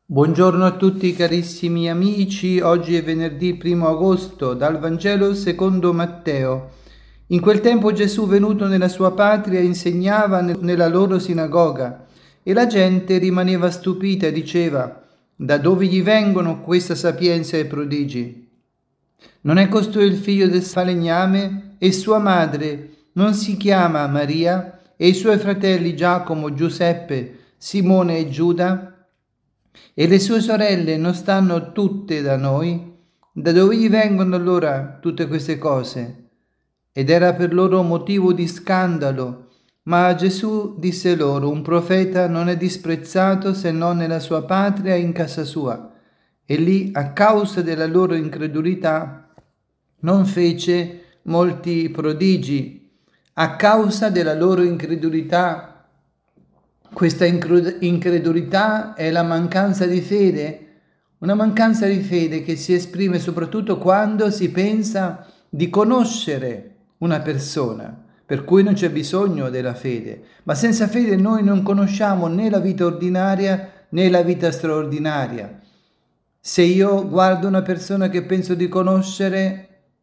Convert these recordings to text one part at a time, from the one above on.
Buongiorno a tutti carissimi amici, oggi è venerdì 1 agosto, dal Vangelo secondo Matteo. In quel tempo Gesù, venuto nella sua patria, insegnava nella loro sinagoga e la gente rimaneva stupita e diceva: da dove gli vengono questa sapienza e prodigi? Non è costui il figlio del falegname? E sua madre non si chiama Maria? E i suoi fratelli Giacomo, Giuseppe, Simone e Giuda? E le sue sorelle non stanno tutte da noi? Da dove gli vengono allora tutte queste cose? Ed era per loro motivo di scandalo. Ma Gesù disse loro: un profeta non è disprezzato se non nella sua patria e in casa sua. E lì, a causa della loro incredulità, non fece molti prodigi. A causa della loro incredulità, questa incredulità è la mancanza di fede, una mancanza di fede che si esprime soprattutto quando si pensa di conoscere una persona, per cui non c'è bisogno della fede. Ma senza fede noi non conosciamo né la vita ordinaria né la vita straordinaria. Se io guardo una persona che penso di conoscere,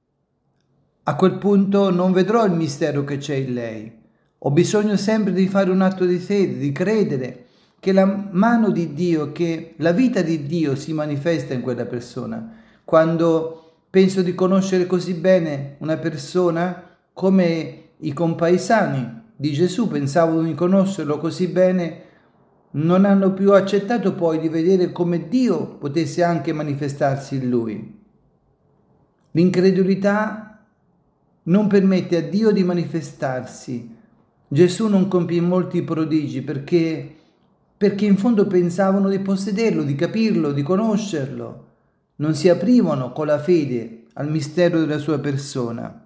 a quel punto non vedrò il mistero che c'è in lei. Ho bisogno sempre di fare un atto di fede, di credere che la mano di Dio, che la vita di Dio si manifesta in quella persona. Quando penso di conoscere così bene una persona, come i compaesani di Gesù pensavano di conoscerlo così bene, non hanno più accettato poi di vedere come Dio potesse anche manifestarsi in lui. L'incredulità non permette a Dio di manifestarsi. Gesù non compì molti prodigi perché in fondo pensavano di possederlo, di capirlo, di conoscerlo. Non si aprivano con la fede al mistero della sua persona.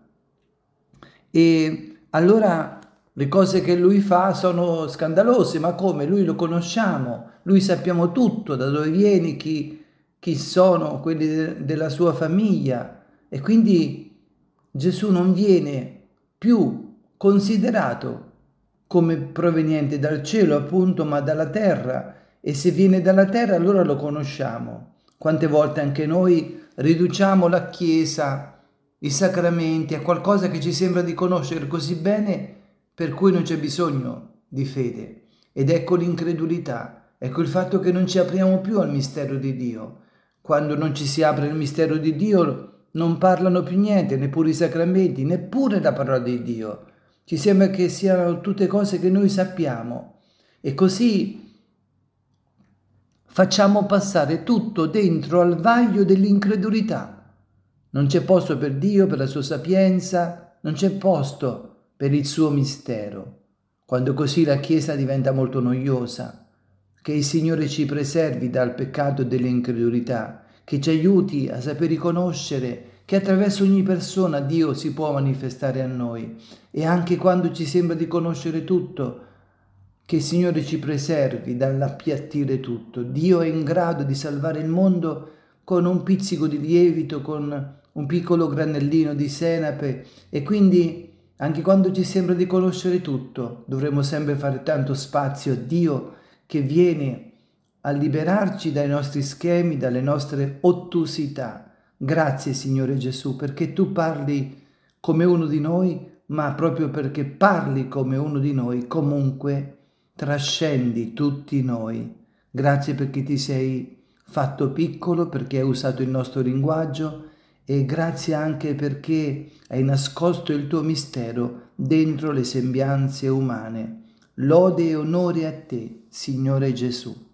E allora le cose che lui fa sono scandalose, ma come? Lui lo conosciamo, lui sappiamo tutto, da dove viene, chi sono quelli della sua famiglia, e quindi Gesù non viene più considerato come proveniente dal cielo, appunto, ma dalla terra. E se viene dalla terra, allora lo conosciamo. Quante volte anche noi riduciamo la Chiesa, i sacramenti, a qualcosa che ci sembra di conoscere così bene, per cui non c'è bisogno di fede. Ed ecco l'incredulità, ecco il fatto che non ci apriamo più al mistero di Dio. Quando non ci si apre al mistero di Dio, non parlano più niente, neppure i sacramenti, neppure la parola di Dio. Ci sembra che siano tutte cose che noi sappiamo, e così facciamo passare tutto dentro al vaglio dell'incredulità. Non c'è posto per Dio, per la sua sapienza, non c'è posto per il suo mistero. Quando così la Chiesa diventa molto noiosa. Che il Signore ci preservi dal peccato dell'incredulità, che ci aiuti a saper riconoscere che attraverso ogni persona Dio si può manifestare a noi, e anche quando ci sembra di conoscere tutto, che il Signore ci preservi dall'appiattire tutto. Dio è in grado di salvare il mondo con un pizzico di lievito, con un piccolo granellino di senape, e quindi anche quando ci sembra di conoscere tutto, dovremo sempre fare tanto spazio a Dio che viene a liberarci dai nostri schemi, dalle nostre ottusità. Grazie Signore Gesù, perché tu parli come uno di noi, ma proprio perché parli come uno di noi, comunque trascendi tutti noi. Grazie perché ti sei fatto piccolo, perché hai usato il nostro linguaggio, e grazie anche perché hai nascosto il tuo mistero dentro le sembianze umane. Lode e onore a te, Signore Gesù.